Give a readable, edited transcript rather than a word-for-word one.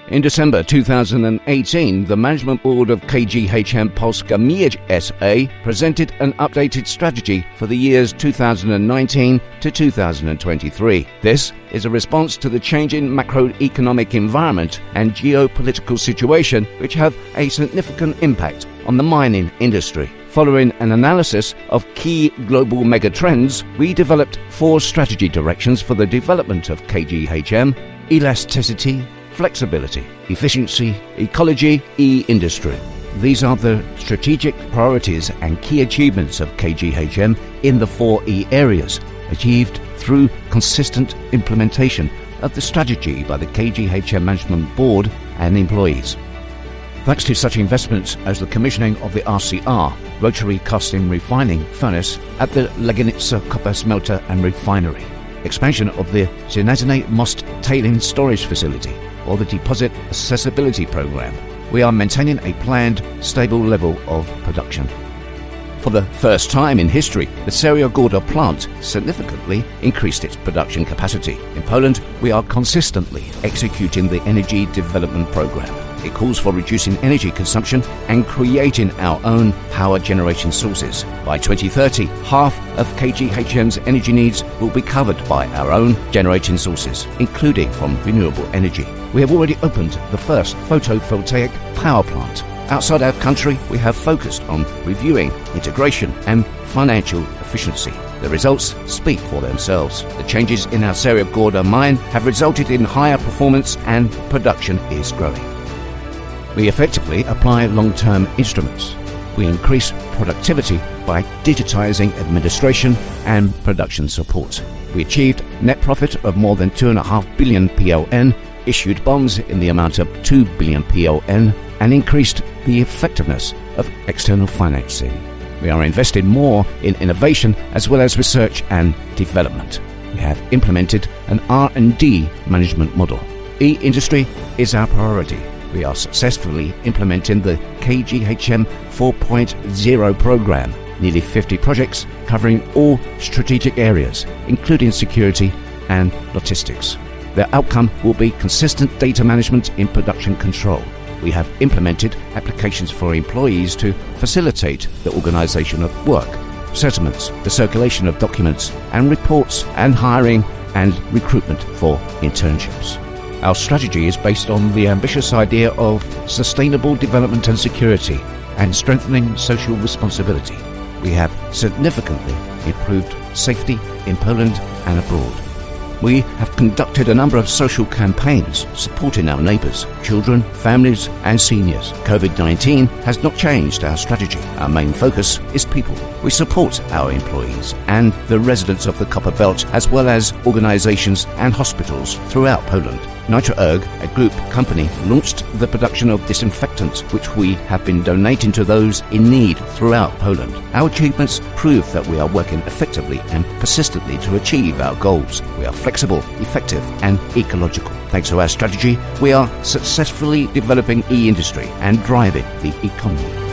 In December 2018, the Management Board of KGHM Polska Miedź SA presented an updated strategy for the years 2019 to 2023. This is a response to the changing macroeconomic environment and geopolitical situation, which have a significant impact on the mining industry. Following an analysis of key global megatrends, we developed 4 strategy directions for the development of KGHM: elasticity, flexibility, efficiency, ecology, e-industry. These are the strategic priorities and key achievements of KGHM in the 4 E areas, achieved through consistent implementation of the strategy by the KGHM Management Board and employees. Thanks to such investments as the commissioning of the RCR, Rotary Casting Refining Furnace, at the Legnica Copper Smelter and Refinery, expansion of the Żelazny Most Tailing Storage Facility, or the Deposit Accessibility Program, we are maintaining a planned, stable level of production. For the first time in history, the Seria Gorda plant significantly increased its production capacity. In Poland, we are consistently executing the Energy Development Program. It calls for reducing energy consumption and creating our own power generation sources. By 2030, half of KGHM's energy needs will be covered by our own generating sources, including from renewable energy. We have already opened the first photovoltaic power plant. Outside our country, we have focused on reviewing integration and financial efficiency. The results speak for themselves. The changes in our Seria Gorda mine have resulted in higher performance and production is growing. We effectively apply long-term instruments. We increase productivity by digitizing administration and production support. We achieved net profit of more than 2.5 billion PLN, issued bonds in the amount of 2 billion PLN, and increased the effectiveness of external financing. We are investing more in innovation as well as research and development. We have implemented an R&D management model. E-industry is our priority. We are successfully implementing the KGHM 4.0 program, nearly 50 projects covering all strategic areas, including security and logistics. The outcome will be consistent data management in production control. We have implemented applications for employees to facilitate the organization of work, settlements, the circulation of documents and reports, and hiring and recruitment for internships. Our strategy is based on the ambitious idea of sustainable development and security and strengthening social responsibility. We have significantly improved safety in Poland and abroad. We have conducted a number of social campaigns supporting our neighbours, children, families and seniors. COVID-19 has not changed our strategy. Our main focus is people. We support our employees and the residents of the Copper Belt, as well as organisations and hospitals throughout Poland. Nitro Erg, a group company, launched the production of disinfectants, which we have been donating to those in need throughout Poland. Our achievements prove that we are working effectively and persistently to achieve our goals. We are flexible, effective and ecological. Thanks to our strategy, we are successfully developing e-industry and driving the economy.